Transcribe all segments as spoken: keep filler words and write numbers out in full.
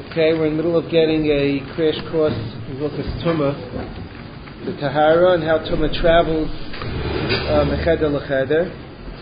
Okay, we're in the middle of getting a crash course in Hilchos Tumah, the Tahara, and how Tumah travels mecheder lecheder.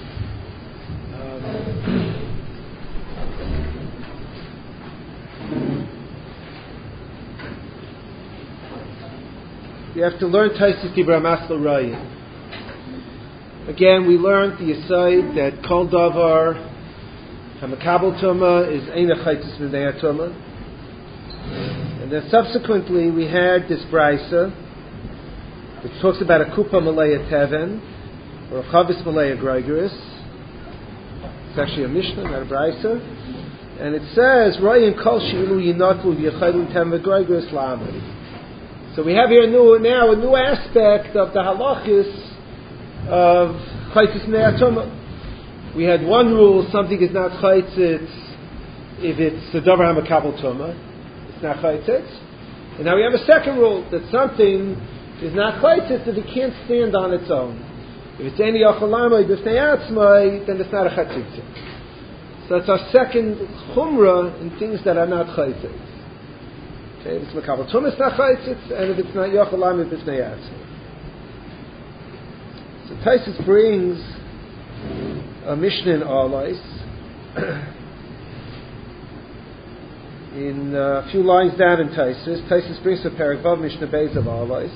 You have to learn Taisus Dibra Masla Raya. Again, we learned the aside that Kol Davar Hamakabel Tumah is Eina Chaitis B'nei Tumah. And then subsequently we had this Braisa which talks about a Kupa Malaya Teven or a Chavis Malaya Grigoris. It's actually a Mishnah, not a Braisa. And it says Raya Kol Shi'ilu Yinatlu V'Yachaylu Teven Grigoris La'amri. So we have here new, now a new aspect of the halachis of Chaitis B'nei Tumah. We had one rule: something is not chaitzitz if it's a davar hamakabel tumah. It's not chaitzitz. And now we have a second rule that something is not chaitzitz if it can't stand on its own. If it's any achalamay b'fnei atzmai, then it's not a chaitzitz. So it's our second chumrah in things that are not chaitzitz. Okay, if it's makabel tumah, it's not chaitzitz, and if it's not achalamay b'fnei atzmai. So Taisus brings a Mishnah in Alais, in a few lines down in Taisus. Taisus brings a parak above Mishnah Beis of Alais.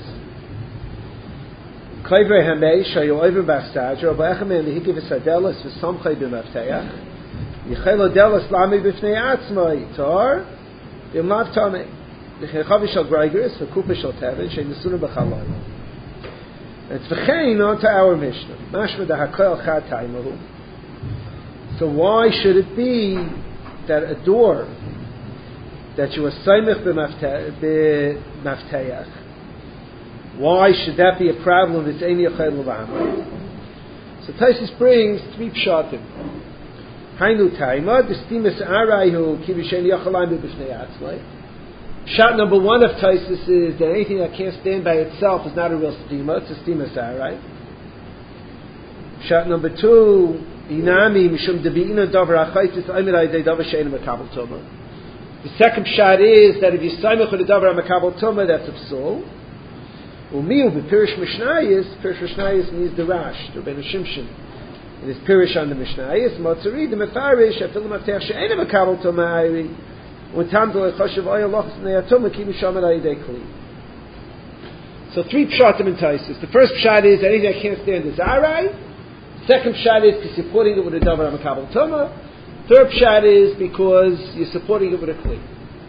Kaivrei Hamei shayu over b'asadra b'echamei lihikiv v'sadelas v'samchei b'mavteach yichelo delas lami b'fnei atzmai tar b'mav tamei v'chechavi shal grigoris v'kupa shal teven she'nisuna b'chalai. It's v'chein on to our Mishnah. Mashma da'hakoel chad taimahu. So why should it be that a door that you are saimich b'mafteach, why should that be a problem if it's ein yachayil l'v'amay? So Taisus brings three pshatim. Hainu taima, d'stimus arayhu ki v'shein yachalayim b'b'fnei atzmai. Shot number one of Taisus is that anything that can't stand by itself is not a real stima, it's a stimus aray. Shot number two, Inami mishum debi'ina davar achaitis aymirai de davar she'ena makabel tumah. The second shot is that if you saimach with a davar makabel tumah, that's a psul. Umiu b'pirish mishnayis, pirish mishnayis means the Rash, the Rebbeinu Shimshon. It is pirish on the mishnayis. Matzari the mefarish afilu maftech she'ena makabel tumah ayri. U'tam do echoshev oya lochus b'nei tumah ki misham al ayidei kli. So three pshatim in Taisus. The first pshat is anything that can't stand is aray. Second pshat is because you're supporting it with a davar hamakabel tumah. Third pshat is because you're supporting it with a kli.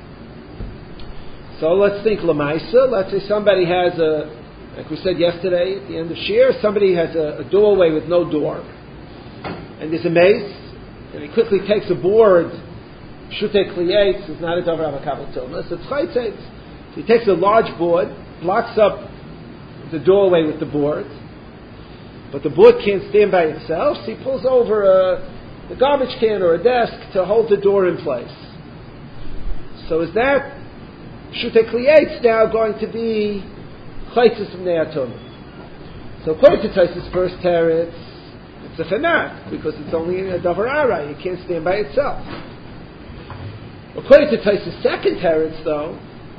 So let's think lamaisa. Let's say somebody has a, like we said yesterday at the end of Shir, somebody has a, a doorway with no door, and there's a mace, and he quickly takes a board. Shutei kliyates is not a davar hamakabel tumah. So it's chaytzitz. So he takes a large board, blocks up the doorway with the board. But the board can't stand by itself, so he pulls over a, a garbage can or a desk to hold the door in place. So is that Shutei Kliyates now going to be Chaitzis B'nei Tumah? So according to Taisus' first teretz, it's a fanat, because it's only a davar aray, it can't stand by itself. According to Taisus' second teretz, though,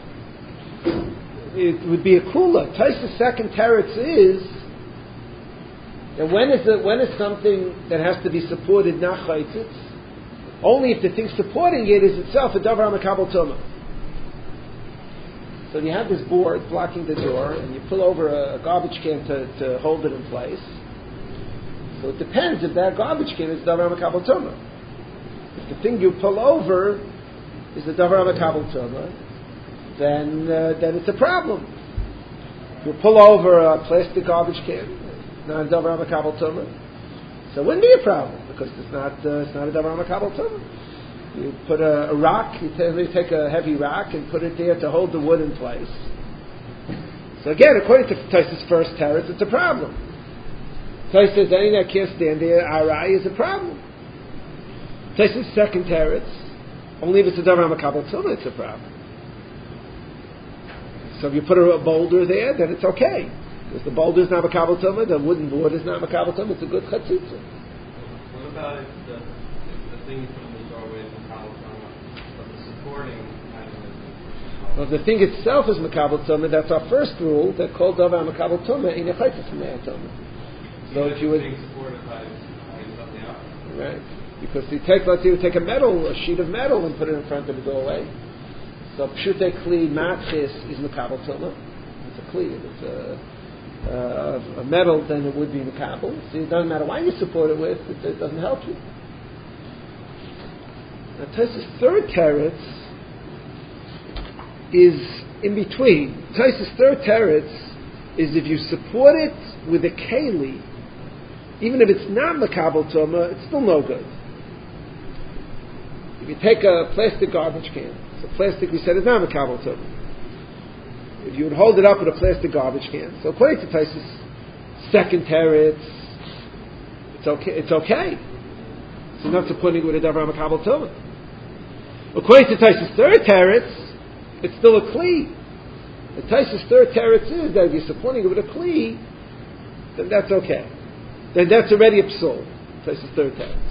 it would be a kula. Taisus' second teretz is and when is it? When is something that has to be supported not chaitzitz? Only if the thing supporting it is itself a davar hamakabel tumah. So you have this board blocking the door, and you pull over a, a garbage can to, to hold it in place. So it depends if that garbage can is davar hamakabel tumah. If the thing you pull over is a davar hamakabel tumah, then uh, then it's a problem. You pull over a plastic garbage can. Not a davar hamakabel tumah, so it wouldn't be a problem because it's not uh, it's not a davar hamakabel tumah. You put a, a rock, you t- take a heavy rock and put it there to hold the wood in place. So again, according to Taisus' first teretz, it's a problem. Taisus says anything that can't stand there, aray, is a problem. Taisus' second teretz, only if it's a davar hamakabel tumah, it's a problem. So if you put a, a boulder there, then it's okay. Because the boulder is not makabel tumah, the wooden board is not makabel tumah, it's a good chatzitza. What about if the, if the thing you put in the doorway is makabel tumah, but the supporting kind of Well, if the thing itself is makabel tumah, that's our first rule, that kol davar makabel tumah ain't echaytis b'nei tumah. So if you would, right, because you take, let's say you take a metal, a sheet of metal, and put it in front of the doorway. So pshutei kli matchis is makabel tumah. It's a kli. If it's a, uh, a metal, then it would be makabel. So it doesn't matter why you support it with; it, it doesn't help you. Now, Tosfos' third teretz is in between. Tosfos' third teretz is if you support it with a keli, even if it's not makabel tumah, it's still no good. If you take a plastic garbage can, so plastic we said is not makabel tumah. If you would hold it up with a plastic garbage can, so according to Tosfos' second teretz, it's okay. It's okay. So not supporting it with a davar makabel tumah. According to Tosfos' third teretz, it's still a kli. The Tosfos' third teretz is that if you're supporting it with a kli, then that's okay. Then that's already a psul. Tosfos' third teretz.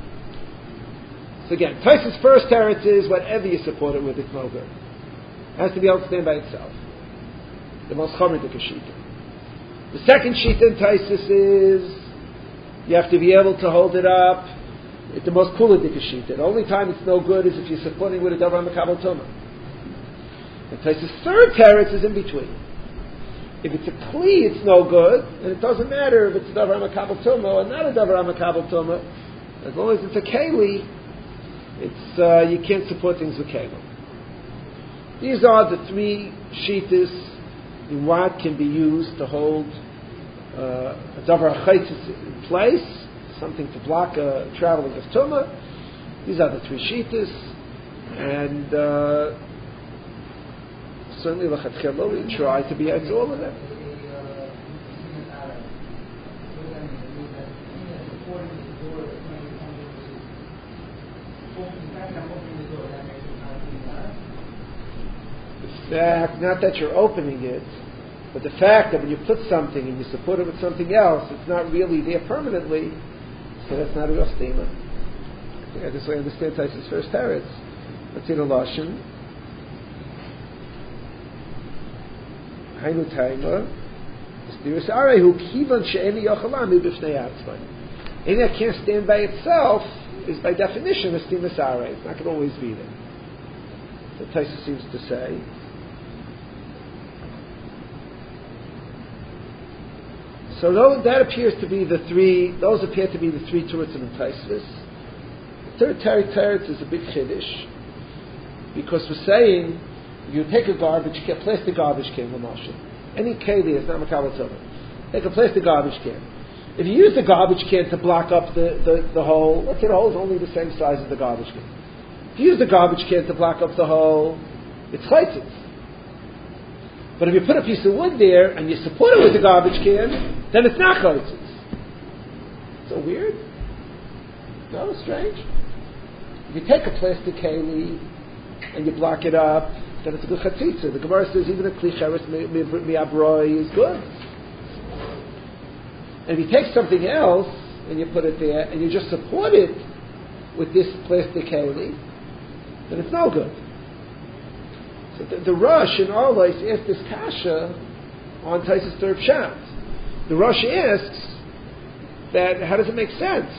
So again, Tosfos' first teretz is whatever you support it with, it's no good. It has to be able to stand by itself. The most chomedik shita. The second shita in Tosfos is you have to be able to hold it up. It's the most kuladik shita. The only time it's no good is if you're supporting with a davar makabel tumah. And Tosfos' third teretz is in between. If it's a kli, it's no good, and it doesn't matter if it's a davar makabel tumah or not a davar makabel tumah. As long as it's a keli, it's uh, you can't support things with keli. These are the three shitas in what can be used to hold uh, a davar chaytzis in place, something to block a traveling of tumah. These are the three shitas, and uh, certainly l'chatchila we try to be out to all of them. The fact, not that you're opening it, but the fact that when you put something and you support it with something else, it's not really there permanently, so that's not a real stima. I think I just I understand Tosfos' first teretz. Let's see the lashon. Hainu taima, stiris arehu kivan she'eni yochalam b'fnei atzmai. Any that can't stand by itself is by definition a stimus arei. It's not going to always be there. So Tosfos seems to say. So that appears to be the three. Those appear to be the three teretzim in Tosfos. The third teretz is a big chiddush because we're saying you take a garbage can, plastic garbage can, l'mashal. Any keli is not makabel tumah. Take a plastic garbage can. If you use the garbage can to block up the, the, the hole, let's say the hole is only the same size as the garbage can. If you use the garbage can to block up the hole, it's chaytzitz. But if you put a piece of wood there and you support it with the garbage can, then it's not chaytzitz. So weird? No, strange. If you take a plastic keli and you block it up, then it's a good chatzitza. The Gemara says even a kli cheres mi'abroi is good. And if you take something else and you put it there and you just support it with this plastic keli, then it's no good. So the, the Rosh in Arlois asked this kasha on Tosfos' third pshat. The Rosh asks that how does it make sense?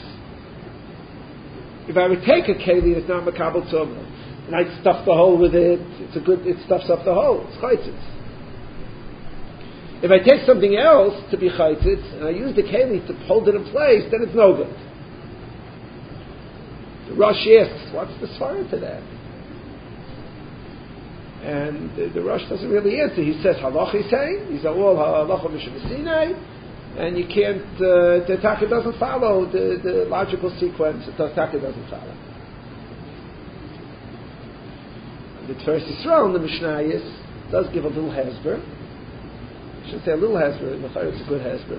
If I would take a keli that's not makabel tumah and I stuff the hole with it, it's a good. It stuffs up the hole. It's chaytzitz. If I take something else to be chaytzitz and I use the keli to hold it in place, then it's no good. The Rosh asks, what's the svara to that? And the, the Rosh doesn't really answer. He says halach. He's saying he's all halacha mishum Sinai, and you can't. Uh, the taka doesn't follow the, the logical sequence. The taka doesn't follow. The Tveres Yisrael, the Mishnayos, does give a little hesber. I should say a little hesber. In the Chayr, it's a good hesber.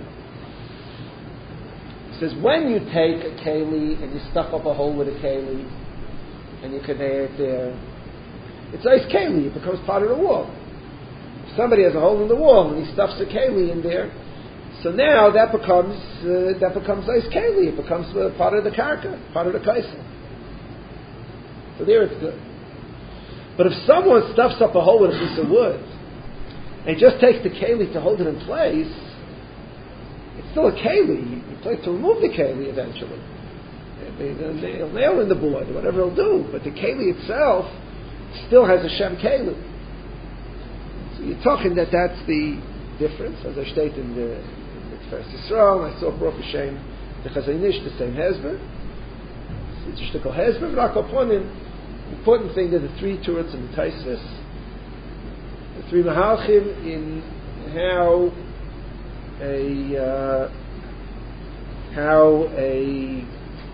It says when you take a keli and you stuff up a hole with a keli and you convey it there, it's ice keli. It becomes part of the wall. If somebody has a hole in the wall and he stuffs a keli in there, so now that becomes uh, that becomes ice keli. It becomes uh, part of the karka, part of the kaisa. So there it's good. But if someone stuffs up a hole with a piece of wood and just takes the keli to hold it in place, it's still a keli. You place to remove the keli eventually. They'll nail in the board, whatever they'll do. But the keli itself still has a Shem keli. So you're talking that that's the difference, as I stated in the First Yisrael. I saw Baruch Hashem the Chazanish, the same husband. It's a shtickle husband, but upon him. Important thing are the three turrets in the Taisus, the three mahalchim in how a uh, how a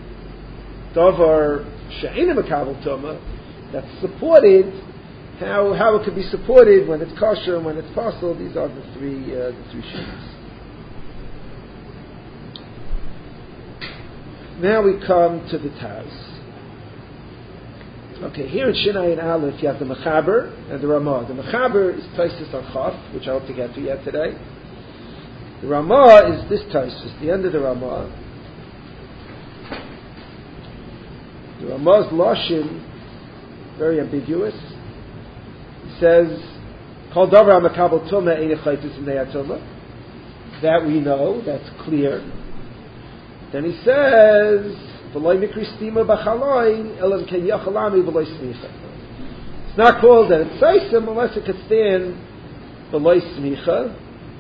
davar she'ena makabel tuma that's supported, how how it could be supported when it's kosher and when it's possible. These are the three uh, the three sheets. Now we come to the Taz. Okay, here in Shinai and Aleph you have the Mechaber and the Ramah. The Mechaber is Taisus on Chaf, which I hope to get to yet today. The Ramah is this Taisus, the end of the Ramah. The Ramah's Lashon, very ambiguous. He says, Kol davar makabel tumah ein chaytus mnei tumah. That we know, that's clear. Then he says, it's not called that it's Saisim unless it could stand B'loi Smicha.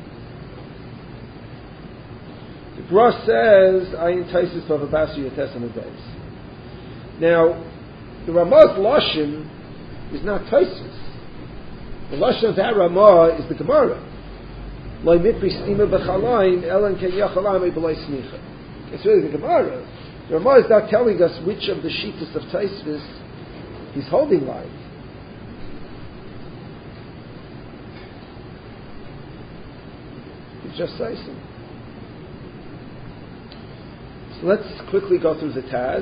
The Gra says, Ayin Taisis Bavabasu Yatesim Adais. Now, the Ramah's Lashon is not Taisis. The Lashon of that Ramah is the Gemara. Loi Mipri Stima B'chalain Elan Ken Yachalami B'loi Smicha. It's really the Gemara. The Ramah is not telling us which of the shittas of Taisvis he's holding line. It's just Saisim. So let's quickly go through the Taz.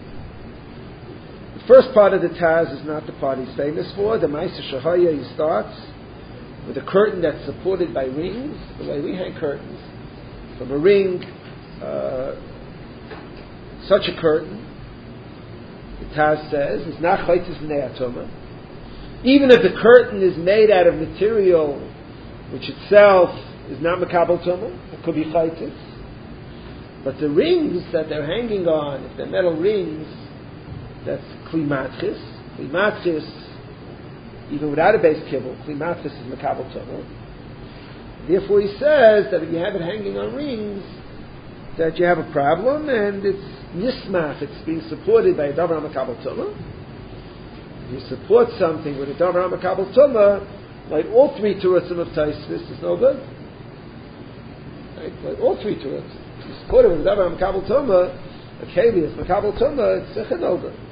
The first part of the Taz is not the part he's famous for. The Ma'aser Shahaya, he starts with a curtain that's supported by rings, the way we hang curtains. From a ring, uh, such a curtain, the Taz says, is not chaytis b'nei atoma. Even if the curtain is made out of material which itself is not makabel toma, it could be chaytis. But the rings that they're hanging on, if they're metal rings, that's kli matchis. Kli matchis, even without a base kibble, kli matchis is makabel toma. Therefore he says that if you have it hanging on rings, that you have a problem, and it's nismach, it's being supported by a davar makabel tuma. You support something with a davar makabel tuma, like all three turutzim of Taisvis, is no good. Right? Like all three turutzim. You support it with a davar makabel tuma, a keli is makabel tuma, it's a no good.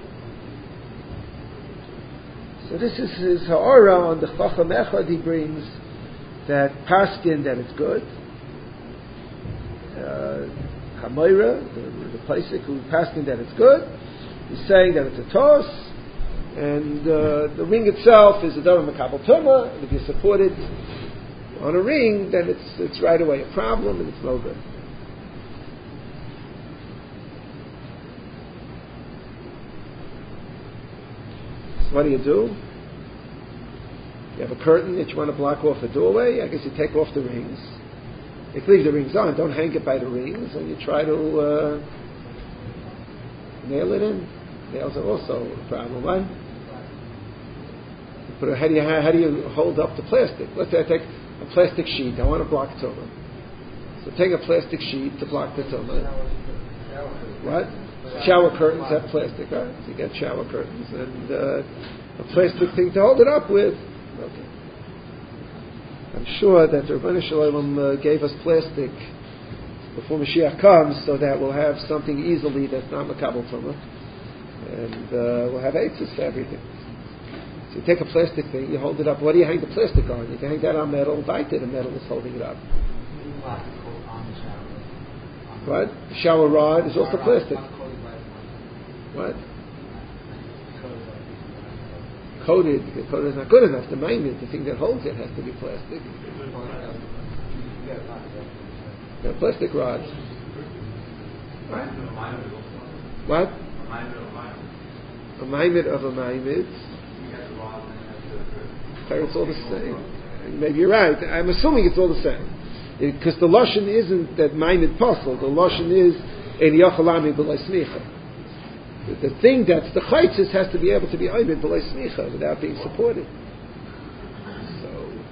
So this is his ha'ara on the Chacham Echad. He brings that paskin that it's good. Uh, Hamoira, the, the Paisik who paskin that it's good, he's saying that it's a toss, and uh, the ring itself is a davar makabel tuma, and if you support it on a ring, then it's it's right away a problem, and it's no good. So what do you do? You have a curtain that you want to block off a doorway. I guess you take off the rings. You leave the rings on. Don't hang it by the rings, and you try to uh, nail it in. Nails are also a problem, right? You put a, how do you how do you hold up the plastic? Let's say I take a plastic sheet. I want to block tumah. So take a plastic sheet to block the tumah. What? Shower curtains have plastic, right? So you get shower curtains and uh, a plastic thing to hold it up with. Okay. I'm sure that the Rebbeinu Shalom uh, gave us plastic before Mashiach comes, so that we'll have something easily that's not makabel tumah, and uh, we'll have eitzes for everything. So you take a plastic thing, you hold it up. What do you hang the plastic on? You can hang that on metal. Baita, the metal is holding it up. What? The shower rod is also plastic. What? Coated. Coated is not good enough. The magnet, the thing that holds it, has to be plastic. Yeah, plastic rods. What? A magnet of a magnet. It's all the same. Maybe you're right. I'm assuming it's all the same. Because the Lashon isn't that minded puzzle. The Lashon is Ein Yochalami B'lai Smicha. The thing that's the chaytzis has to be able to be Oimid B'lai Smicha without being supported. So,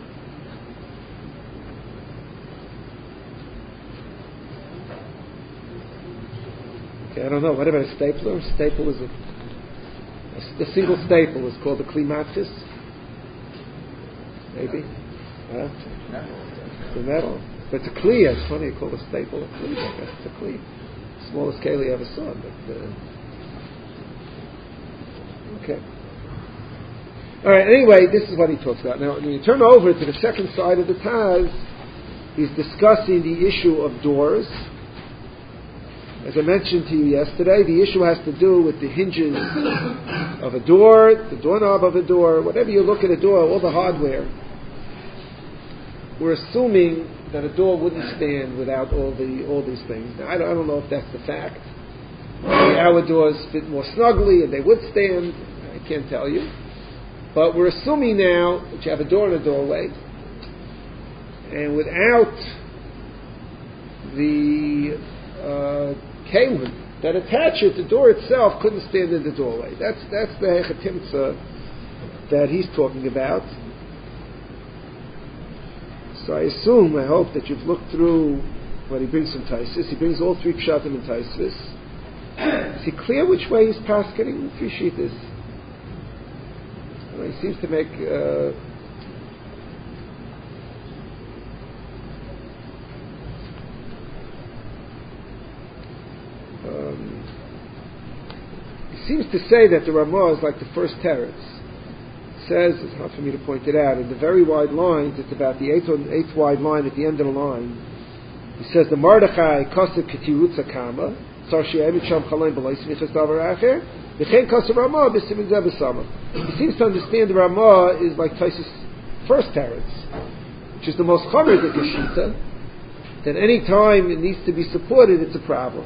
okay, I don't know. What about a stapler? A staple is a, a, a single staple is called a klimatis. Maybe. Huh? It's a metal. But it's a kli. It's funny you call a staple a kli. I guess it's a kli. Smallest keli I ever saw. But, uh, okay. All right. Anyway, this is what he talks about. Now, when you turn over to the second side of the Taz, he's discussing the issue of doors. As I mentioned to you yesterday, the issue has to do with the hinges of a door, the doorknob of a door, whatever you look at a door, all the hardware. We're assuming that a door wouldn't stand without all the all these things. Now, I don't, I don't know if that's the fact. Maybe our doors fit more snugly and they would stand. I can't tell you. But we're assuming now that you have a door and a doorway, and without the uh, kalim that attach it, the door itself couldn't stand in the doorway. That's that's the hechatimtza that he's talking about. So I assume, I hope that you've looked through what he brings from Taisus. He brings all three pshatim in Taisus. Is he clear which way he's paskening? Appreciate this. Well, he seems to make uh, um, he seems to say that the Ramah is like the first teretz. Says, it's hard for me to point it out, in the very wide lines, it's about the eighth, eighth wide line at the end of the line. He says, the Mardechai Kosev Ketirutza Kama, Sar She'emit Sham Chalaim B'lai Smichas Davar Acher, V'chein Kosev Ramah B'Simin Zeh B'Sama. He seems to understand the Ramah is like Taisus' first teretz, which is the most chomer the Keshita, that any time it needs to be supported, it's a problem.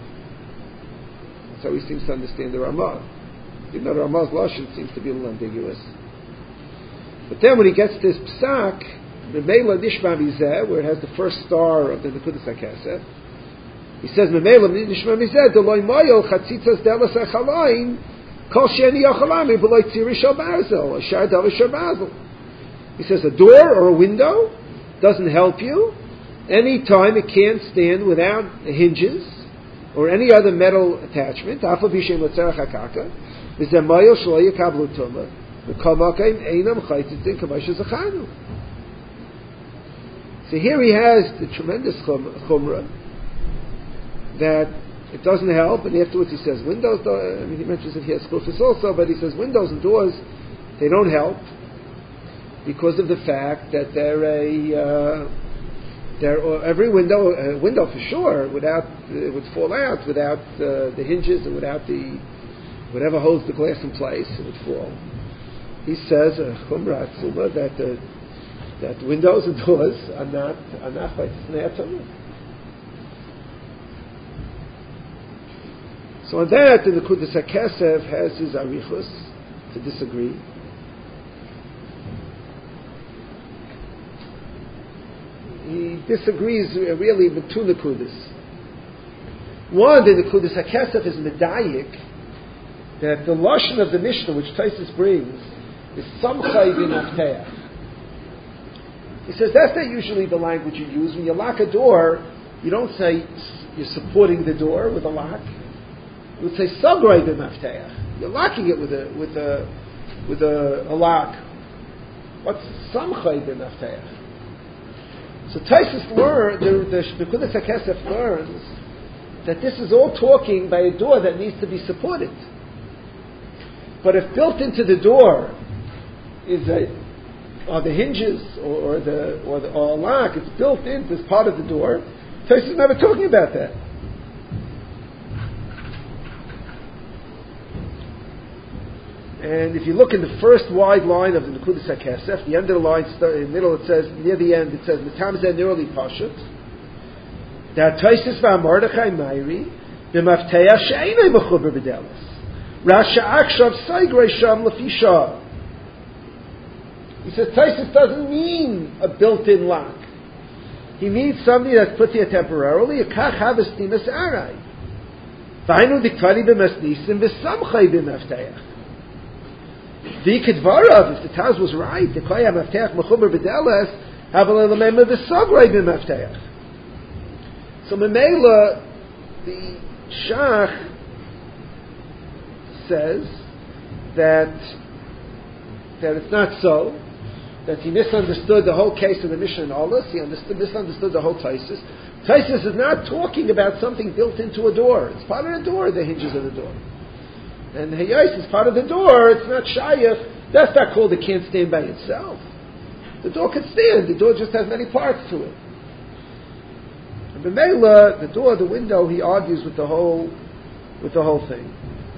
So he seems to understand the Ramah. Even though the Ramah's Lashon seems to be a little ambiguous. But then when he gets to this psak, Memela Nishma Mizeh, where it has the first star of the Nekudas HaKesef, he says, Memela Nishma Mizeh, Deloy Moyel Chatzitzas Delas HaChalayim, Kol Sheni Yachalami, Beloy Tziri Shal Barzel, Ashar Davar Shal Barzel. He says, a door or a window doesn't help you. Any time it can't stand without hinges or any other metal attachment. Afa Bishem Letzerach HaKaka. So here he has the tremendous chumrah that it doesn't help, and afterwards he says windows. I mean, he mentions it here Skufis also, but he says windows and doors, they don't help because of the fact that they're a uh, they're every window a window for sure without it would fall out without uh, the hinges and without the whatever holds the glass in place, it would fall. He says, Chumra Atzuma, that the, that windows and doors are not are not like Snei Tumah. So on that, the Nekudas HaKesef has his arichus to disagree. He disagrees really with two Nekudas. One, the Nekudas HaKesef is medayik, that the lashon of the Mishnah, which Taisus brings, is samchay v'nafteach. He says that's not usually the language you use. When you lock a door, you don't say you're supporting the door with a lock. You would say sagray v'nafteach. You're locking it with a with a with a, a lock. What's samchay v'nafteach? So Taisus learned, the the Nekudas HaKesef learns that this is all talking by a door that needs to be supported. But if built into the door is a, are the hinges or, or the or the or a lock, it's built in as part of the door. Taisus is never talking about that. And if you look in the first wide line of the Nekudas HaKesef, the end of the line, in the middle it says, near the end it says, Mitam Zeh Nirli Pashut, that Taisus v'Mordechai Meiri, b'mafteach she'einei mechuber b'delos. Rasha Akshav Saigre Sham Lafisha. He says Taisus doesn't mean a built-in lock. He means something that's put there temporarily. A kach havestimas arai. V'hainu diktari b'masnisim v'samchai b'mafteach. V'ikadvarav, if the Taz was right, the koya mafteach mechuber b'deles havel elemema v'sagrai b'mafteach. So Memela, the Shach says that that it's not so, that he misunderstood the whole case of the Mishnah and Olas, he understood, misunderstood the whole Taisus. Taisus is not talking about something built into a door. It's part of the door, the hinges of the door. And Hayais is part of the door, it's not Shayach. That's not called it can't stand by itself. The door can stand, the door just has many parts to it. And B'meila, the door, the window, he argues with the whole, with the whole thing.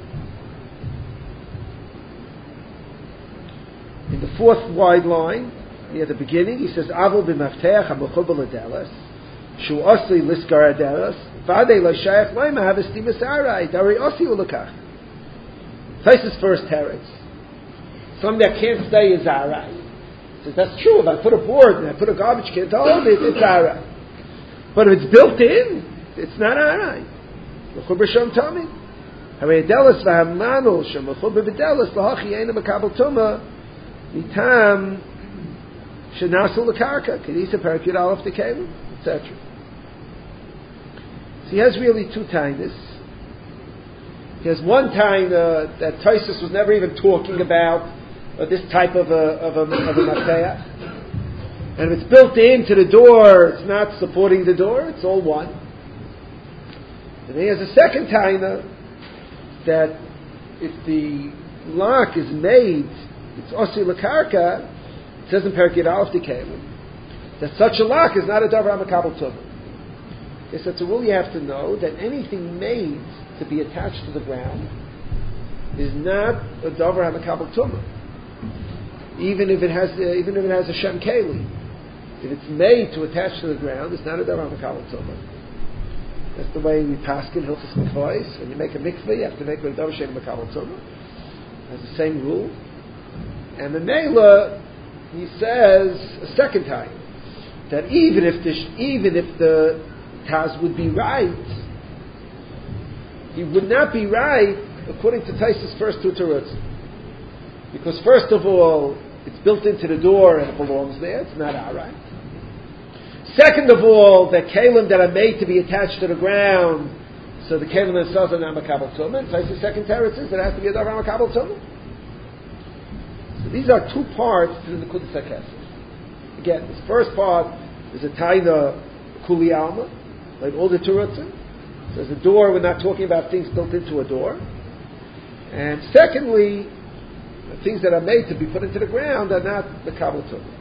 In the fourth wide line, near the beginning, he says, Avol b'mafteach ha-mechubel adelas, shu osli liskar adelas, v'adei l'shayach loima havestimas arai, dari osi ulakach. Taisus first teretz. Something that can't stay is arai. He says, that's true. If I put a board and I put a garbage can to hold it, it's arai. But if it's built in, it's not arai. L'chuber shom tami. Harei adelas v'hamanu shem l'chuber b'delas l'hachi eina makabel tumah Mitam shenasul l'karka kedisa parakid alaf dekelu, et cetera. So he has really two tainas. He has one taina that Taisus was never even talking about, or this type of a of a of a mafteach. And if it's built into the door, it's not supporting the door; it's all one. And he has a second taina that if the lock is made, it's osi l'karka, it says in Perek Aleph Dikelim, that such a lock is not a davar hamakabel tumah. Yes, that's a rule you have to know, that anything made to be attached to the ground is not a davar hamakabel tumah. Even if it has, uh, even if it has a shem keli, if it's made to attach to the ground, it's not a davar hamakabel tumah. That's the way we paskin hilchos mikvahs. When you make a mikvah, you have to make it a davar she'ein makabel tumah. That's the same rule. And the Mela, he says a second time that even if the even if the Taz would be right, he would not be right according to Taisus' first two terutzim. Because first of all, it's built into the door and it belongs there; it's not our right. Second of all, the kalim that are made to be attached to the ground, so the kalim themselves are not makabel tumah. Taisus' second teretz is that it has to be a davar makabel tumah. These are two parts to the Nekudas HaKesef. Again, this first part is a taina kuli alma, like all the terutzim. So as a door, we're not talking about things built into a door. And secondly, the things that are made to be put into the ground are not the kabel tumah.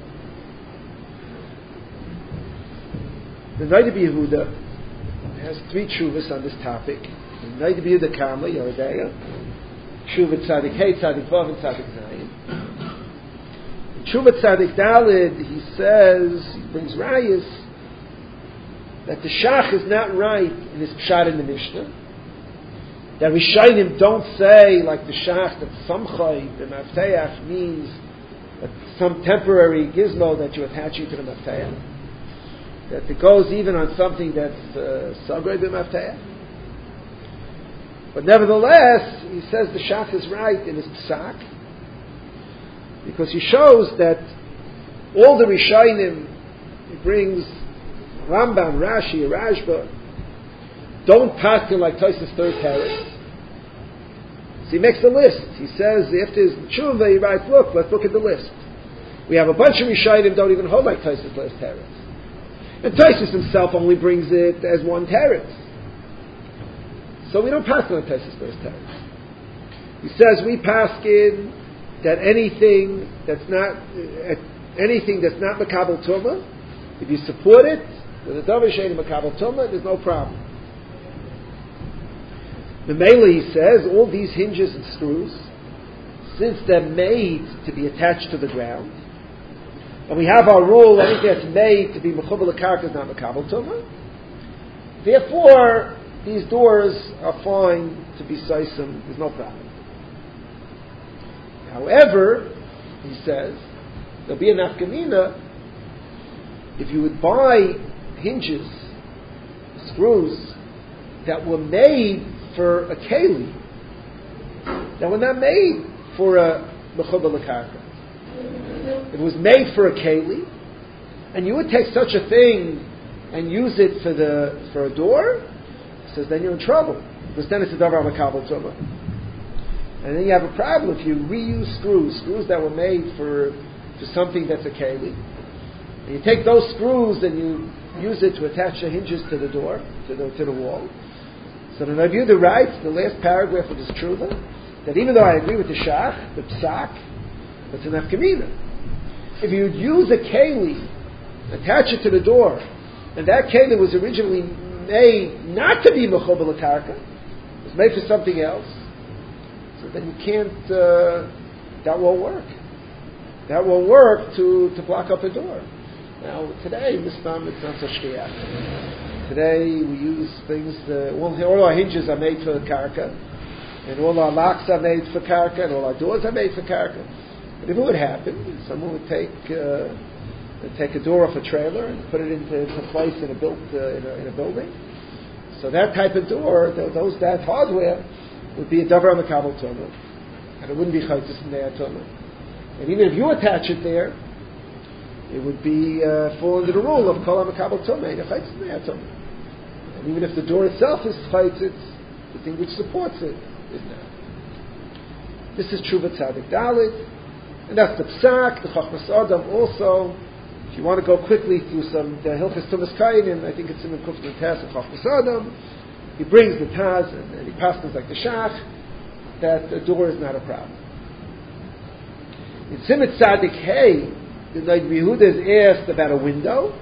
The Noda B'Yehuda has three tshuvas on this topic. The Noda B'Yehuda Karma, Yehuda, tshuva tzadik hey, tzadik vav, and tzadik zayin. Tshuva Tzadik Dalid, he says, he brings rayas, that the Shach is not right in his pshat in the Mishnah. That Rishonim don't say, like the Shach, that Samchai, the Mafteach, means some temporary gizmo that you're attaching to the Mafteach. That it goes even on something that's Sagrei uh, b'Mafteach. But nevertheless, he says the Shach is right in his psak, because he shows that all the Rishonim, he brings Rambam, Rashi, Rashba, don't pass him like Taisus' third teretz. So he makes a list. He says, after his tshuva, he writes, look, let's look at the list. We have a bunch of Rishonim don't even hold like Taisus' first teretz. And Taisus himself only brings it as one teretz. So we don't pass him like Taisus' first teretz. He says, we pass in that anything that's not uh, anything that's not makabel tumah, if you support it with a davar she'ein makabel tumah, there's no problem. The Mela, he says, all these hinges and screws, since they're made to be attached to the ground, and we have our rule, anything that's made to be mechubel l'karka is not makabel tumah. Therefore, these doors are fine to be soisim. There's no problem. However, he says, there'll be a nafkamina if you would buy hinges, screws that were made for a keli, that were not made for a mechubar l'karka. It was made for a keli, and you would take such a thing and use it for the for a door. He says then you're in trouble, because then it's a davar makabel tumah. And then you have a problem if you reuse screws, screws that were made for for something that's a keli, and you take those screws and you use it to attach the hinges to the door, to the to the wall. So the Rabbi Yehuda writes in the last paragraph of his Truma that even though I agree with the Shach, the Psak, it's an nafkamina. If you'd use a keli, attach it to the door, and that keli was originally made not to be mechubar l'karka, it was made for something else, so then you can't, uh, that won't work. That won't work to, to block up a door. Now, today, this time it's not so shkiyah. Today, we use things, uh, all, all our hinges are made for karka, and all our locks are made for karka, and all our doors are made for karka. But if it would happen, someone would take uh, take a door off a trailer and put it into, into place in a built uh, in, a, in a building. So that type of door, those that hardware, would be a davar makabel tumah, and it wouldn't be chaytzis in the tumah. And even if you attach it there, it would be uh, fall under the rule of kol makabel tumah and a chaytzis in the tumah. And even if the door itself is chaytzis, the thing which supports it is not. This is Tshuva Tzadik Dalit. And that's the Psak, the Chachmas Adam also. If you want to go quickly through some the Hilchas Tumas Kainim, I think it's in the Kuf Taz of Chachmas Adam. He brings the Taz and, and he passes like the Shach that the door is not a problem. In Simet Tzadik Hey, the Noid Yehuda is asked about a window,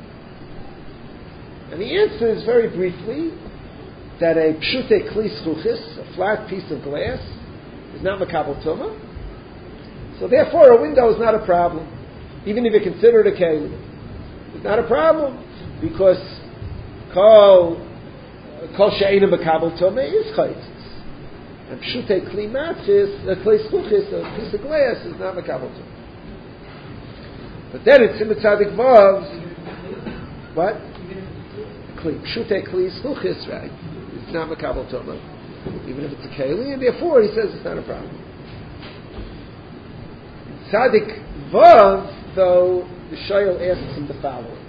and he answers very briefly that a pshute kli schuchis, a flat piece of glass, is not makabel tumah. So therefore, a window is not a problem, even if you consider it a keli. It's not a problem because kol kol she'einu makabel tumah is chaytzis, and pshute kli matzis, a kli schuchis, a piece of glass, is not makabel tumah. But then it's in the Tzadik Vav, what? Kli pshute kli schuchis, right? It's not makabel tumah, even if it's a keli, and therefore he says it's not a problem. Tzadik Vav, though, the Shayil asks him the following: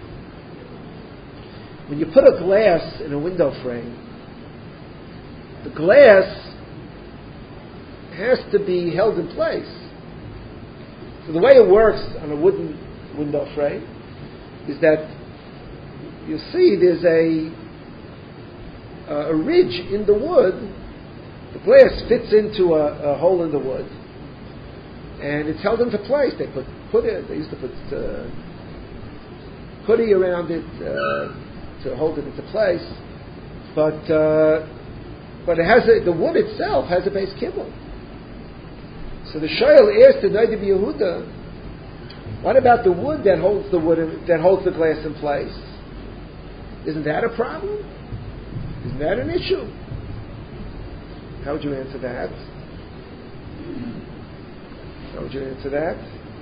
when you put a glass in a window frame, the glass has to be held in place. So the way it works on a wooden window frame is that you see there's a Uh, a ridge in the wood. The glass fits into a, a hole in the wood, and it's held into place. They put put it. They used to put uh, putty around it uh, to hold it into place, but uh, but it has a, the wood itself has a base kibble. So the Shoyal asked the Noid Yehuda, what about the wood that holds the wood in, that holds the glass in place? Isn't that a problem? Isn't that an issue? How would you answer that? How would you answer that?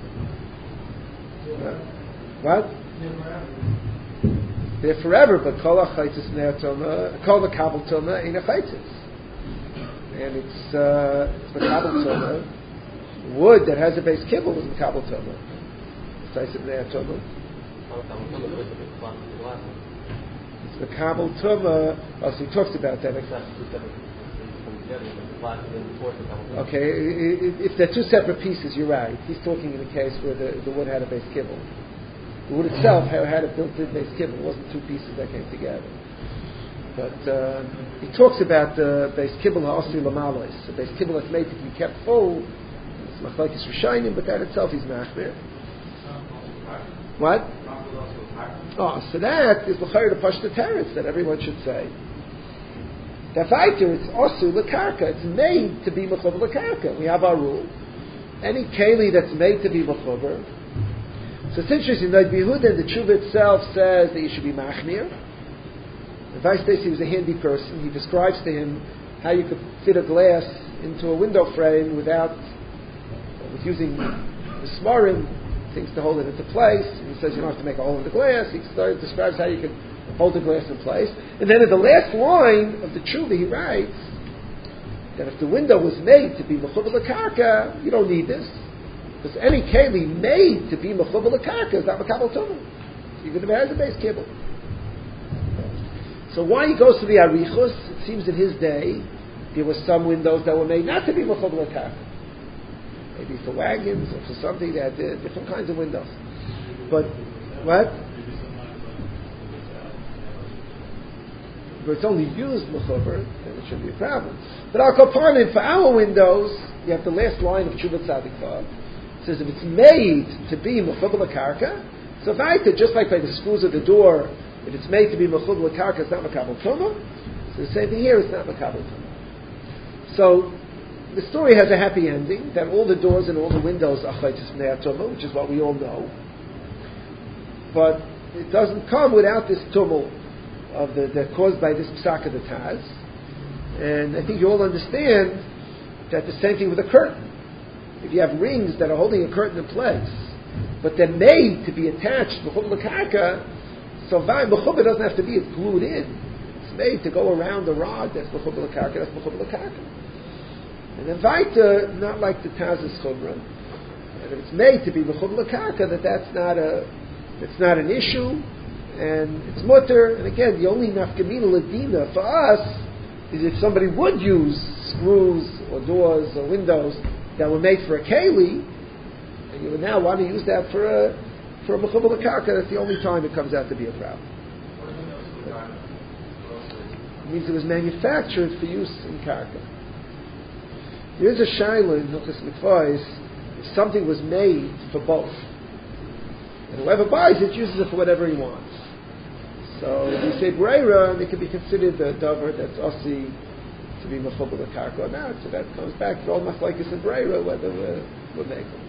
Uh, what? They're forever, but kol ha'chaitzis ne'atoma, kol makabel toma ain't a chaitzis, and it's uh, it's makabel toma. Wood that has a base kibble is makabel toma. It's taisim ne'atoma. The Kabul Tuma, oh, so he talks about that. Okay, if they're two separate pieces, you're right. He's talking in a case where the, the wood had a base kibble. The wood itself had, had a built-in base kibble. It wasn't two pieces that came together. But uh, he talks about the base kibble ha'osri l'malos, the base kibble that's made to be kept full. It's machlokes rishonim, but that itself is machmir. What? Oh, so that is l'chayr the pashta teretz that everyone should say. The fighter, it's osu l'karka. It's made to be mechuber l'karka. We have our rule. Any keli that's made to be mechuber. So it's interesting. Noid Yehuda, the tshuva itself says that you should be machmir. The Vice Stacy was a handy person. He describes to him how you could fit a glass into a window frame without, with using the smarim, things to hold it into place. And he says you don't have to make a hole in the glass. He started, describes how you can hold the glass in place. And then in the last line of the tshuva he writes that if the window was made to be mechubar l'karka, you don't need this. Because any keli made to be mechubar l'karka is not makabel tumah. Even if it has a base kibble. So why he goes to the arichus? It seems in his day there were some windows that were made not to be mechubar l'karka. Maybe for wagons or for something that had uh, different kinds of windows. But what? But it's only used mechubar, then it shouldn't be a problem. But al kapanim, for our windows, you have the last line of Tshuvat Tzadik Vav. It says if it's made to be mechubar l'karka, so if I could, just like by the screws of the door, if it's made to be mechubar l'karka, it's not makabel tumah. So the same thing here, it's not makabel tumah. So the story has a happy ending, that all the doors and all the windows are chaytis b'nei tumah, which is what we all know. But it doesn't come without this tumult of the that caused by this psak of the Taz. And I think you all understand that the same thing with a curtain. If you have rings that are holding a curtain in place, but they're made to be attached mechubar l'karka, so mechubar doesn't have to be glued in. It's made to go around the rod. That's mechubar l'karka. That's mechubar l'karka. And then Vaita, not like the Taz's Chumrah. And if it's made to be mechubar l'karka, that that's not a, it's not an issue, and it's mutter. And again, the only nafkamina ladina for us is if somebody would use screws or doors or windows that were made for a keli, and you would now want to use that for a for a mechubar l'karka. That's the only time it comes out to be a problem. It means it was manufactured for use in karka. There is a shaila in Hilchos Mikvahs if something was made for both, and whoever buys it uses it for whatever he wants. So if you say breira, it can be considered a davar that's ossi to be mechubar l'karka or not. So that comes back to all machlokes and breira whether we're, we're making.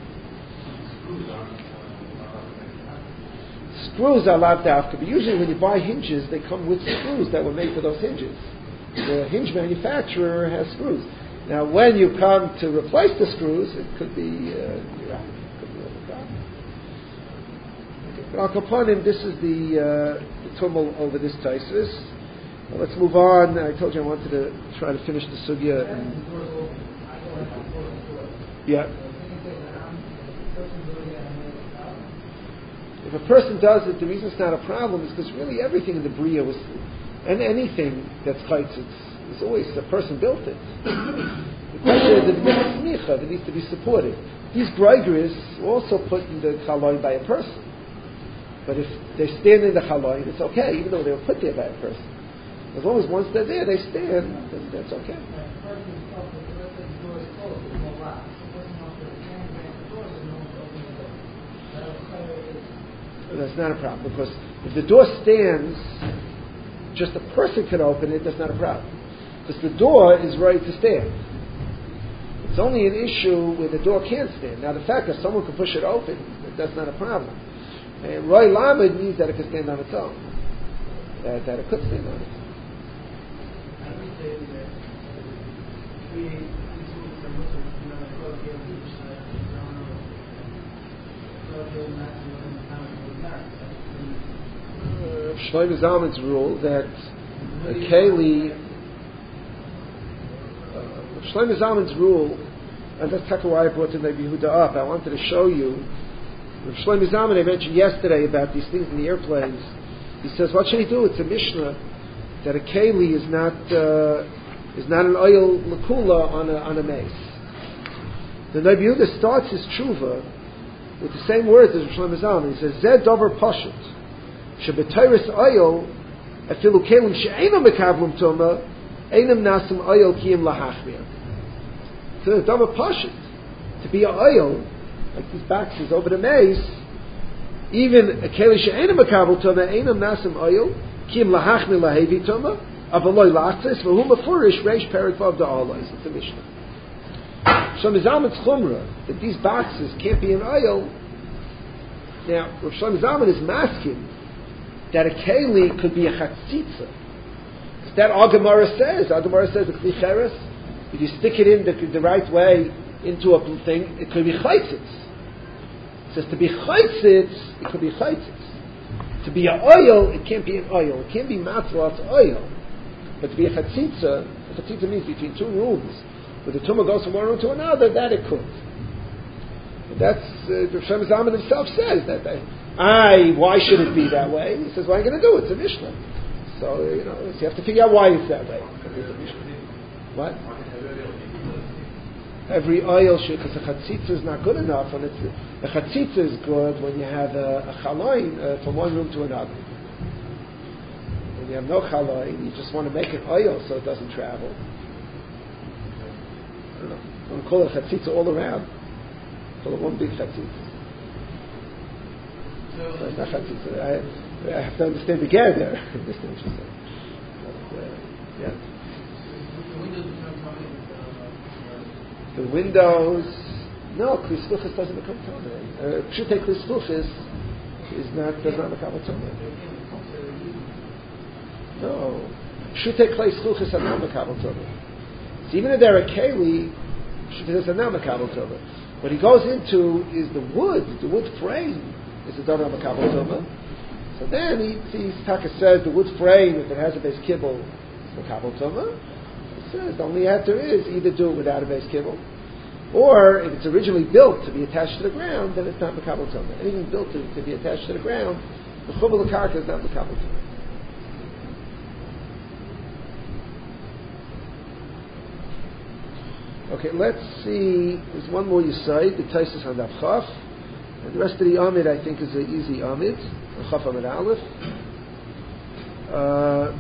Screws are lav dafka, but usually when you buy hinges, they come with screws that were made for those hinges. The hinge manufacturer has screws. Now, when you come to replace the screws, it could be, uh, yeah, it could be a problem. Okay. But al kapanim, this is the, uh, the tumult over this taisus. Now, let's move on. I told you I wanted to try to finish the sugya. And, yeah. If a person does it, the reason it's not a problem is because really everything in the bria was, and anything that's chaytzitz, it's always a person built it. The question is if it needs smicha, it needs to be supported. These grigris also put in the chaloi by a person. But if they stand in the chaloi, it's okay, even though they were put there by a person. As long as once they're there, they stand, then that's okay. That's not a problem, because if the door stands, just a person can open it, that's not a problem. Because the door is ready to stand. It's only an issue where the door can't stand. Now, the fact that someone can push it open, that's not a problem. And Roy Lamed means that it can stand on its own. That, that it could stand on its own. Uh, Shlomo Zalman's rule that a keli, uh, Shlomo Zalman's rule, and that's why I brought the Rabbi Yehuda up. I wanted to show you. Shlomo Zalman, I mentioned yesterday about these things in the airplanes. He says, what should he do? It's a Mishnah that a keli is not uh, is not an oil lakula on a on a mace. The Rabbi Yehuda starts his tshuva with the same words as Shlomo Zalman. He says, "Zed davar pashut, shebetayris oil, afilu kelim she'enam mekavlim toma, einam nasim oil kiyim lahachmir." So the davar pashut, to be an oil, like these boxes over the mace, even a keli she'enam mekavlim toma, einam nasim oil kiyim lahachmir lahevi toma, avaloi latzis v'hu mefurish reish perik vav da'alais. It's a Mishnah. Shlomo Zalman's chumrah that these boxes can't be an oil. Now, Rav Shlomo Zalman is masking that a keli could be a chatzitza. That our Gemara says. Our Gemara says a kli cheres. If you stick it in the, the right way into a thing, it could be chaytzitz. It says to be chaitzitz, it could be chaitzitz. To be an oil, it can't be an oil. It can't be matzah, it's oil. But to be a chatzitza, a chatzitza means between two rooms, where the tumah goes from one room to another, that it could. But that's, uh, the Shem Zalman himself says that, they, I, why should it be that way? He says, what are you going to do? It's a Mishnah. So, you know, so you have to figure out why it's that way. It's a Mishnah. What? Every oil should, because the chatzitza is not good enough, and it's, the chatzitza is good when you have a, a chaloin uh, from one room to another. When you have no chaloin, you just want to make an oil so it doesn't travel. I don't know. I want to call it chatzitza all around. Call it one big chatzitza. So it's not chatzitza. I, I have to understand the gear there. Understand what you're saying. But, uh, yeah. The windows, no, Kli Sluchis doesn't become Tomei. Pshutei Kli Sluchis is not, does not become a Tomei. No. Pshutei Kli Sluchis are not Makabel Tomei. So even if they're a Keli, Pshutei are not Makabel Tomei. What he goes into is the wood, the wood frame is a Dona Makabel Tomei. So then he, he Taka says the wood frame, if it has a base kibble, is Makabel Tomei. Says the only answer is either do it without a base kibble, or if it's originally built to be attached to the ground, then it's not makabel tumah. Anything built to, to be attached to the ground, the chubal karka is not makabel tumah. Okay, let's see. There's one more yisayid, the Taisus on Daf Chaf, and the rest of the Amid I think is an easy Amid, the Chaf Amid Aleph. Uh,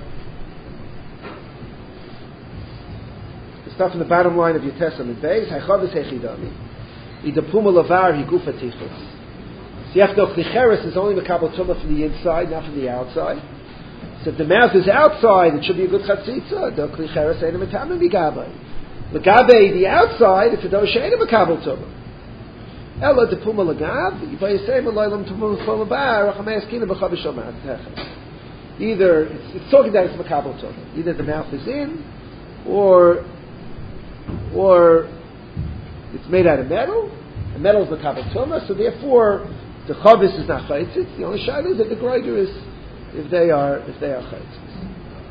Stuff in the bottom line of your testament base. Haychavis hechidami. Idapuma lavar higufa tichus. So you have to know klicheres is only makabel tumah from the inside, not from the outside. So if the mouth is outside, it should be a good chatzitza. The klicheres ain't a metamin bigabay. Lagabe the outside, it's a dosh ain't a makabel tumah. Ella dapuma lagav. Yivay say malaylam tumah cholabar. Rachamei eskina b'chavish omat teches. Either it's, it's talking that it's makabel tumah. Either the mouth is in, or or it's made out of metal, and metal is makabel tumah, so therefore the chavis is not chaytzitz. The only shayla is that the groiger is if they are if they are chaytzitz.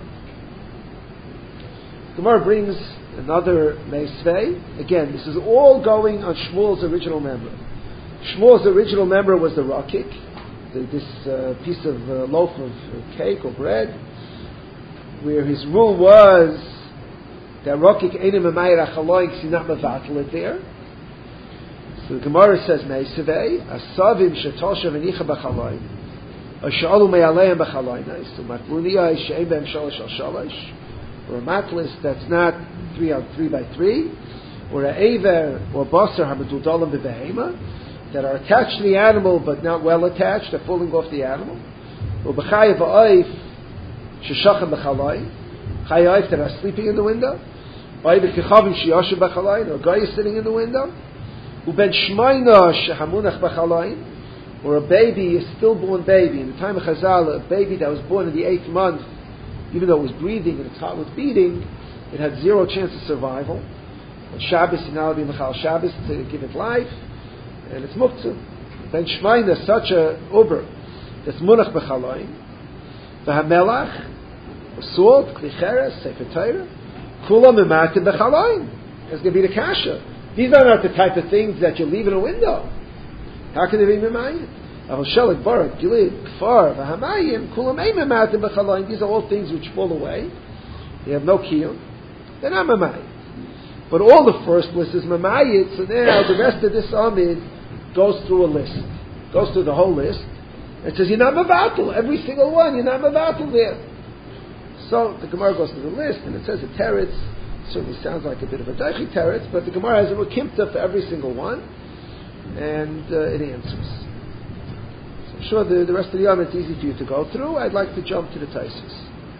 Gemara brings another meisvei. Again, this is all going on Shmuel's original member. Shmuel's original member was the rakik, the, this uh, piece of uh, loaf of uh, cake or bread, where his rule was that Rokik Einim Amayir Achaloik, he's not Mavatal it there. So the Gemara says, Meisavei, Asavim Shetosha Venicha Bachaloik, Ashalu Mealeim Bachaloik, so Matlunia is Sheim Bem Shalosh Al Shalosh, or a matlis that's not three on three by three, or a Aver or Basar Hamaduldalam Bebehema, that are attached to the animal but not well attached, they're falling off the animal, or B'chayev Ba'oif Sheshachem Bachaloik, Chayav that are sleeping in the window, or either Kechavim Shiyashem B'chalayin, or a guy is sitting in the window, Uben Shmaina Shehamunach B'chalayin, or a baby, a stillborn baby. In the time of Chazal, a baby that was born in the eighth month, even though it was breathing and its heart was beating, it had zero chance of survival. On Shabbos, you now be Mechal Shabbos to give it life, and it's Muktzah. Ben Shmaina, such a uber, that's Munach B'chalayin, V'hamelach, salt, klicheres, sefer Torah, kula mematim b'chalayin. It's going to be the kasha. These are not the type of things that you leave in a window. How can they be memayim? Avol shelik barak gilid kfar v'hamayim kula mematim b'chalayin. These are all things which fall away. They have no kiyum. They're not memayim. But all the first list is memayit. So now the rest of this amid goes through a list, goes through the whole list. It says you're not mevatel. Every single one, you're not mevatel there. So the Gemara goes to the list, and it says a teretz. Certainly sounds like a bit of a daichi teretz, but the Gemara has a kimta for every single one, and uh, it answers. So I'm sure the, the rest of the yom it's easy for you to go through. I'd like to jump to the Taisus.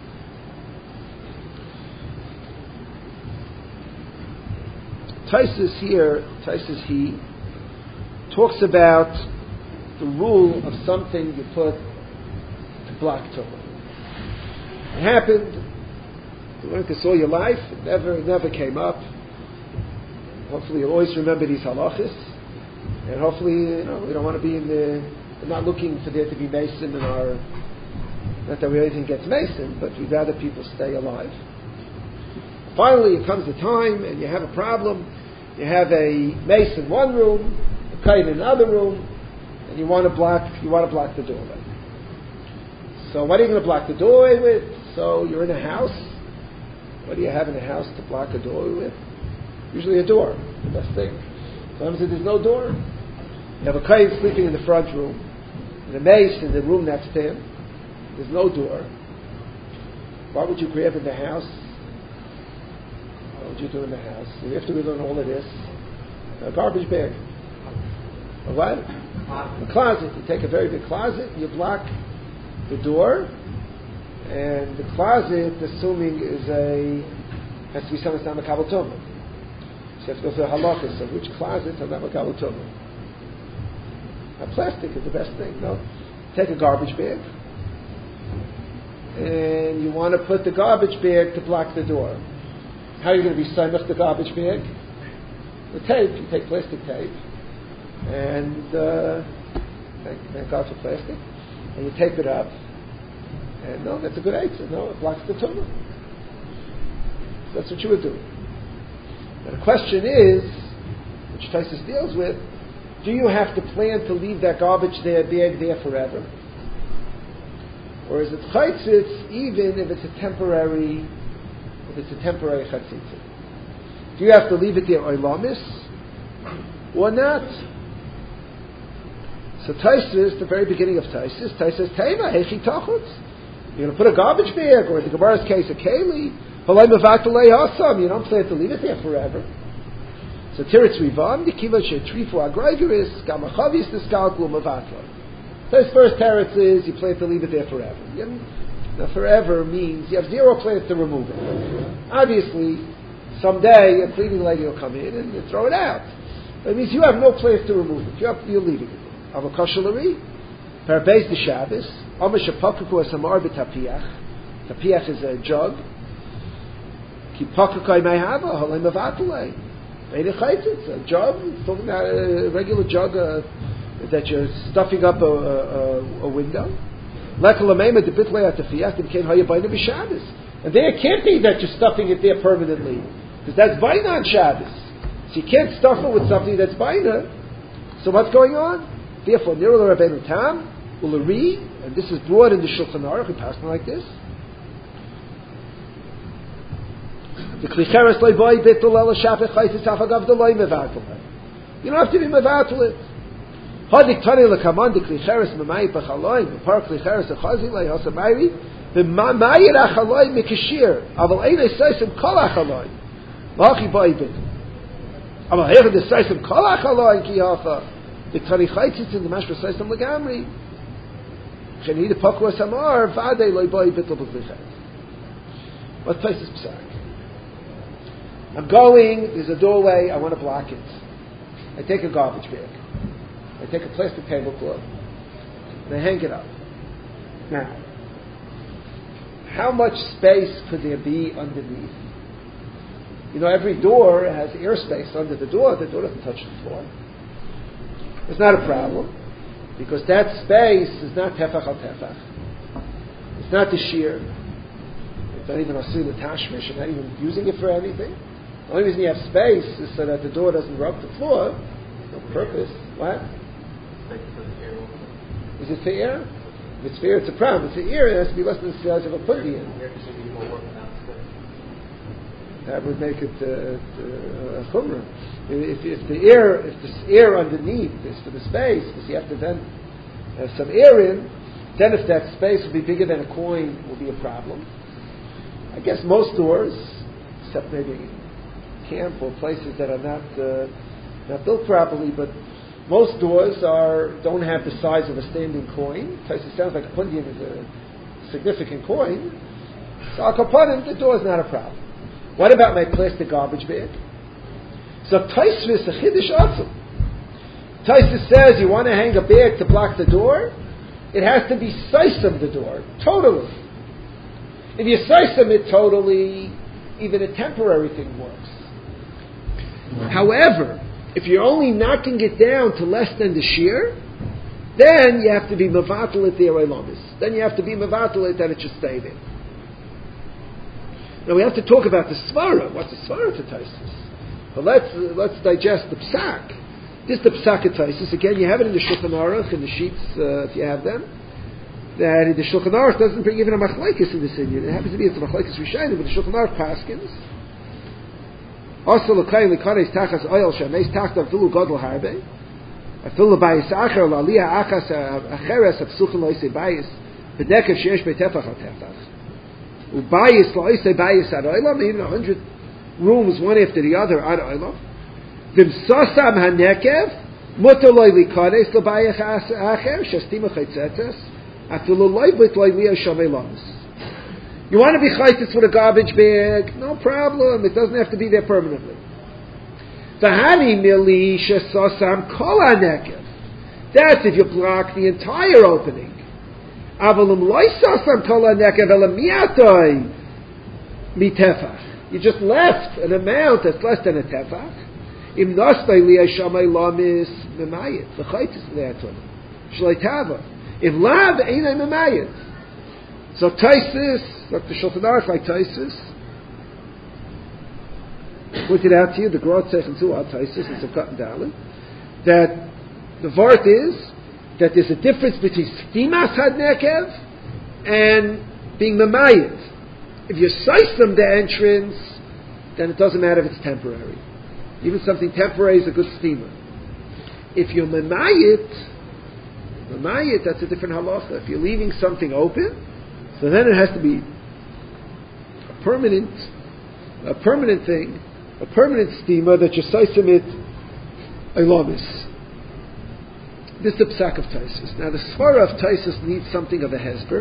Taisus here, Taisus he talks about the rule of something you put to block tumah. It happened. You learned this all your life. It never, it never came up. Hopefully, you'll always remember these halachas. And hopefully, you know, we don't want to be in the, we're not looking for there to be Mason in our, not that we anything gets Mason, but we'd rather people stay alive. Finally, it comes a time and you have a problem. You have a mace in one room, a kite in another room, and you want to block, you want to block the doorway. So what are you going to block the doorway with? So you're in a house. What do you have in a house to block a doorway with? Usually a door, the best thing. Sometimes if there's no door, you have a kite sleeping in the front room, and a mace in the room next to him. There's no door. What would you grab in the house? What would you do in the house? After we learn all of this, a garbage bag. A what? A closet. You take a very big closet, you block the door, and the closet, assuming is a, has to be something that's not Makabel Tumah. So you have to go through the halachas of which closets are not Makabel Tumah. Now plastic is the best thing. No, take a garbage bag, and you want to put the garbage bag to block the door. How are you going to be signing up the garbage bag? With tape. You take plastic tape, and uh, thank, thank God for plastic, and you tape it up. And no, that's a good answer. No, it blocks the tumah. That's what you would do. Now the question is, which Taisus deals with, do you have to plan to leave that garbage there, bag there forever? Or is it chaytzitz even if it's a temporary, if it's a temporary chatzitza? Do you have to leave it there oilamis or not? So Taisus, the very beginning of Taisus, Taisus Tema hechi tachutz. You're going to put a garbage bag, or in the Gemara's case, a keli. You don't plan to leave it there forever. So Tiritz Rivam, the Kiva Shetrifu Agraigeris, Gamachavis the Skalkul Mavatla. So his first teretz is you plan to leave it there forever. Now forever means you have zero plans to remove it. Obviously, someday a cleaning lady will come in and you throw it out. That means you have no plans to remove it. You have, you're leaving it. Avokoshalari, Parabes the Shabbos, Amish Apakuku Asamar B'Tapiach. Tapiach is a jug. Kipakukai Mehava, Halem Avatulei. It's a jug, it's talking about a regular jug uh, that you're stuffing up a, a, a window. And there it can't be that you're stuffing it there permanently, because that's Baina on Shabbos. So you can't stuff it with something that's Baina. So what's going on? Therefore, Nirul Rabbeinu Tam, Ulari, and this is brought in the Shulchan Aruch, we pass it like this. The klicheres loy boy bitul el shafech chayis afagav the loy mevatul. You don't have to be mevatul it. Hadik tani lekaman the klicheres memay b'chaloy the park klicheres achazi loy hasamayri the mamayir achaloy mikashir aval einay seisim kol achaloy lachi boy bitul. Aval here the seisim kol achaloy ki hafa the tani chayis in the mashra seisim legamri. Cheni the pakwa samar vade loy boy bitul b'klicheres. What place is psak? I'm going, there's a doorway, I want to block it. I take a garbage bag. I take a plastic tablecloth. And I hang it up. Now, how much space could there be underneath? You know, every door has air space under the door. The door doesn't touch the floor. It's not a problem, because that space is not tefach al tefach. It's not the shear. It's not even asil tashmish. I'm not even using it for anything. The only reason you have space is so that the door doesn't rub the floor. No purpose. What? Is it for air? If it's for air, it's a problem. If it's for air, it has to be less than the size of a putti in. That would make it uh, a chumrah. If, if the air, if the air underneath is for the space, because you have to then have some air in, then if that space will be bigger than a coin, will be a problem. I guess most doors, except maybe camp or places that are not uh, not built properly, but most doors are don't have the size of a standing coin. It sounds like a pundian is a significant coin. So I'll kapanim, the door is not a problem. What about my plastic garbage bag? So Taisvis a chiddush atzum. Taisvis says you want to hang a bag to block the door, it has to be seisem the door totally. If you seisem it totally, even a temporary thing works. However, If you're only knocking it down to less than the shear, then you have to be mevatel it the oilamis. Then you have to be mevatel it that it should stay there. Now we have to talk about the svara. What's the svara to Taisus? But let's uh, let's digest the psak. This is the psak of Taisus. Again, you have it in the Shulchan Aruch, in the sheets, uh, if you have them. That the Shulchan Aruch doesn't bring even a machlekes in this Indian. It happens to be it's a machlekes Rishayim, but the Shulchan Aruch paskins. Also, l'kayim l'kanes tachas oil shameis tachta afilu gadol harbe afilu bayis acher l'aliyah achas acheres apsuchen loisei bayis b'dekev sheyesh be'tefach al-tefach ubayis loisei bayis ad oilam, even a hundred rooms one after the other ad oilam v'msosam hanekev muter loy l'kanes l'bayich acher shestima chaytzetes afilu loybit loy liyah shamei lamas. You want to be chaytis with a garbage bag? No problem. It doesn't have to be there permanently. V'hani mili shesosam kol hanekev. That's if you block the entire opening. Avalum loy sosam kol hanekev ela miatoi mitefach. You just left an amount that's less than a tefach. Im nostay liyah shamay lamis memayit. V'chaytis le'aton. Shloi tava. If lav einay memayit. So Taisus, Doctor Shulchan Aruch, like Taisus, pointed out to you, the Grot Sechem Tuah Taisus, and Sefkat and Dalit, that the vart is that there's a difference between Stimas Hadnekev and being Mamayit. If you size them the entrance, then it doesn't matter if it's temporary. Even something temporary is a good steamer. If you're Mamayit, Mamayit, that's a different halacha. If you're leaving something open, so then it has to be a permanent, a permanent thing, a permanent steamer that you seisim it ilamis. This is the psak of Taisus. Now the svara of Taisus needs something of a hesber.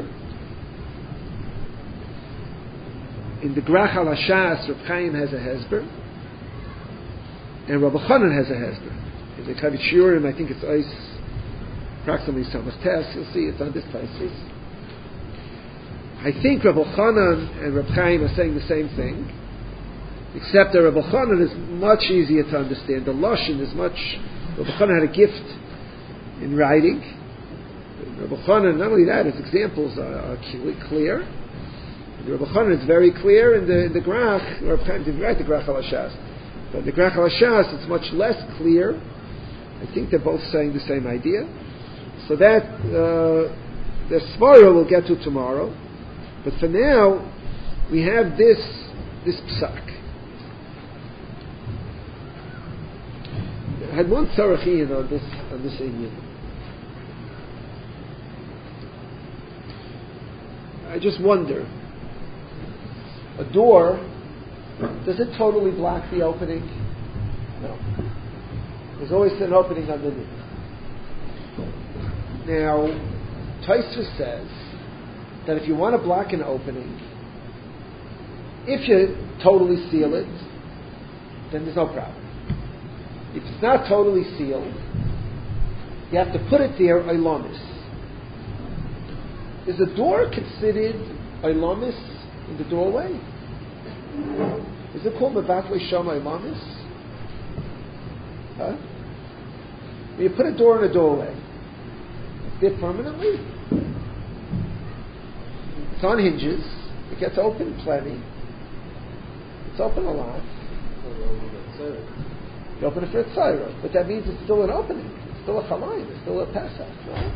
In the Grach al Hashas, Reb Chaim has a hesber, and Rabbi Chanan has a hesber. In the Kavit Shiurim, I think it's ice, approximately Samas Tes. You'll see it's on this Taisus. I think Rabbi Chanan and Reb Chaim are saying the same thing, except that Rabbi Chanan is much easier to understand. The Lashon is much... Rabbi Chanan had a gift in writing. Rabbi Chanan, not only that, his examples are, are clear. Rabbi Chanan is very clear in the, in the Grach. Rabbi Chaim didn't write the Grach al Hashas. But in the Grach al Hashas, it's much less clear. I think they're both saying the same idea. So that, uh, the Svara we'll get to tomorrow. But for now, we have this this psak. I had one tzarachian on this on this inyan. I just wonder, a door, does it totally block the opening? No. There's always an opening underneath. Now, Tosfos says that if you want to block an opening, if you totally seal it, then there's no problem. If it's not totally sealed, you have to put it there oilamis. Is the door considered oilamis in the doorway? Is it called mevatlei sham oilamis? Huh? When you put a door in a doorway, it's there permanently. It's on hinges. It gets open plenty. It's open a lot. You open it for a tzayra, but that means it's still an opening. It's still a chalayim. It's still a pesach. No?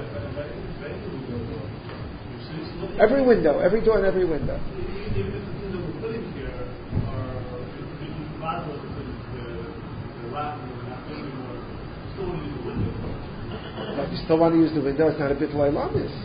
Every window, every door, and every window. But you still want to use the window. It's not a bit lamis.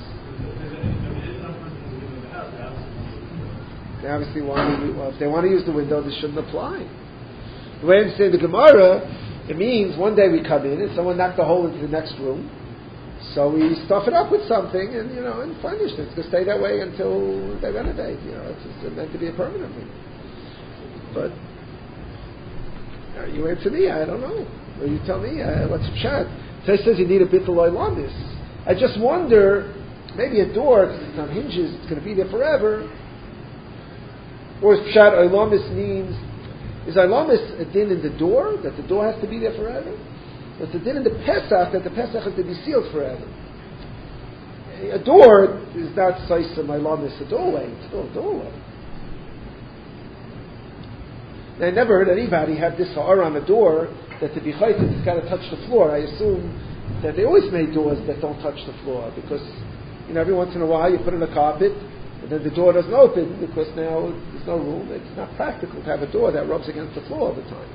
They obviously want to. Well, if they want to use the window, this shouldn't apply. The way I'm saying the Gemara, it means one day we come in and someone knocked a hole into the next room, so we stuff it up with something and you know and furnish it. It's going to stay that way until they renovate. You know, it's, it's meant to be a permanent thing. But uh, you answer me. I don't know. Or you tell me. Uh, what's the chat? So it says you need a bit of loy on this. I just wonder, maybe a door because it's on hinges. It's going to be there forever. Or Pshat Oilamis means Is Ilamis a din in the door, that the door has to be there forever? Or it's a din in the Pesach, that the Pesach has to be sealed forever? A door is not Saisa Ilamis, a doorway, it's still a doorway. I never heard anybody have this ha'ara on the door that to be chaytin, it's got to touch the floor. I assume that they always made doors that don't touch the floor because, you know, every once in a while you put in a carpet and then the door doesn't open because now there's no room. It's not practical to have a door that rubs against the floor all the time.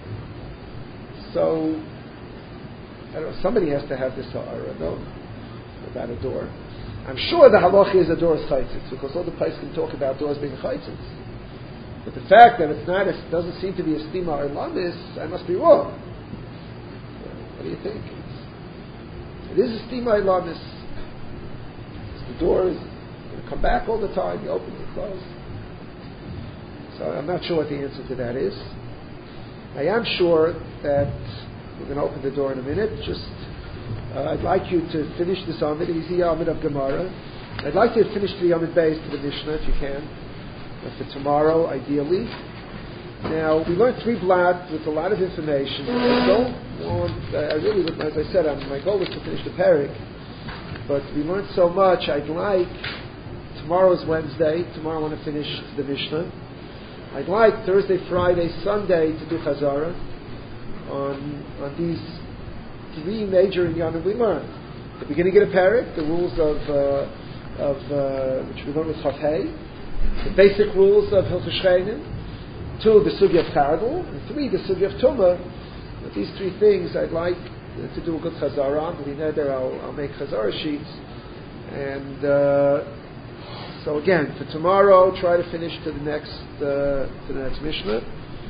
So, I don't know, somebody has to have this ha'ara, no? About a door. I'm sure the halacha is a door is chaytzitz because all the place can talk about doors being chaytzitz. But the fact that it's not, it doesn't seem to be a stima or lamis, I must be wrong. What do you think? It's, it is a stima or lamis. The door is going to come back all the time. You open and close. So I'm not sure what the answer to that is. I am sure that we're going to open the door in a minute. Just, uh, I'd like you to finish this Amid, easy Amid of Gemara. I'd like you to finish the Amid base to the Mishnah if you can. For tomorrow, ideally. Now, we learned three blot with a lot of information. I don't want, I really, as I said, I'm, my goal was to finish the parak, but we learned so much. I'd like, tomorrow is Wednesday, tomorrow I want to finish the Mishnah. I'd like Thursday, Friday, Sunday to do Chazara on, on these three major inyanim we learned. The beginning of the parak, the rules of, uh, of uh, which we learned with Chafhei, the basic rules of Hilchos Shcheinim, two, the Sugya of Chardal, and three, the Sugya of Tumah. With these three things, I'd like uh, to do a good Chazara on. We know there I'll, I'll make Chazara sheets. And uh, so again, for tomorrow, try to finish to the next uh, to the next Mishnah.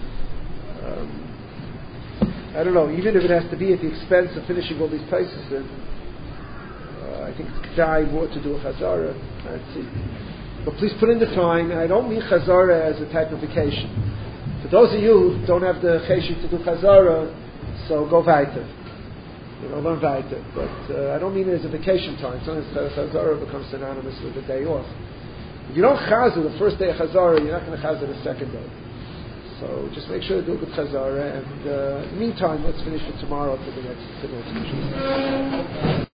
Um, I don't know, even if it has to be at the expense of finishing all these places, then uh, I think it's Kedai more to do a Chazara. Let's see. But please put in the time, and I don't mean Chazara as a type of vacation. For those of you who don't have the cheshik to do Chazara, so go weiter. You know, learn weiter. But uh, I don't mean it as a vacation time. Sometimes Chazara becomes synonymous with a day off. If you don't Chazar the first day of Chazara, you're not going to Chazar the second day. So just make sure to do a good Chazara. And uh, in the meantime, let's finish it tomorrow for the next, for the next mission.